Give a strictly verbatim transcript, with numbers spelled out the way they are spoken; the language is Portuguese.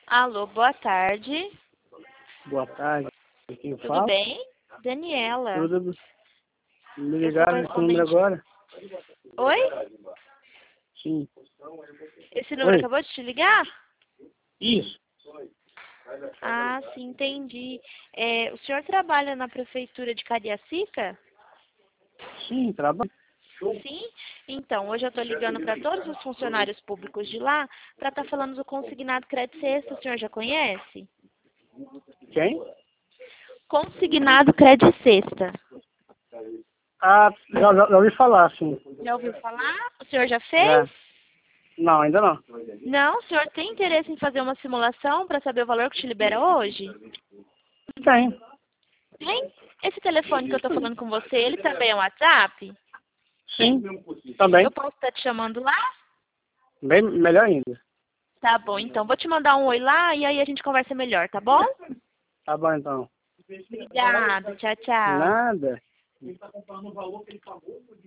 Alô, boa tarde. Boa tarde. Quem Tudo fala? bem? Daniela. Tudo. Me Eu sou ligaram nesse número correspondente. agora? Oi? Sim. Esse número Oi. acabou de te ligar? Isso. Ah, sim, entendi. É, o senhor trabalha na prefeitura de Cariacica? Sim, trabalho. Sim? Então, hoje eu estou ligando para todos os funcionários públicos de lá para estar falando do consignado crédito sexta. O senhor já conhece? Quem? Consignado crédito sexta. Ah, já, já, já ouvi falar, sim. Já ouviu falar? O senhor já fez? Já. Não, ainda não. Não? O senhor tem interesse em fazer uma simulação para saber o valor que te libera hoje? Tem. Tem? Esse telefone que eu estou falando com você, ele também é um WhatsApp? Sim. Também. Eu posso estar te chamando lá? Bem melhor ainda. Tá bom, então. Vou te mandar um oi lá e aí a gente conversa melhor, tá bom? Tá bom, então. Obrigada. Tchau, tchau. Nada.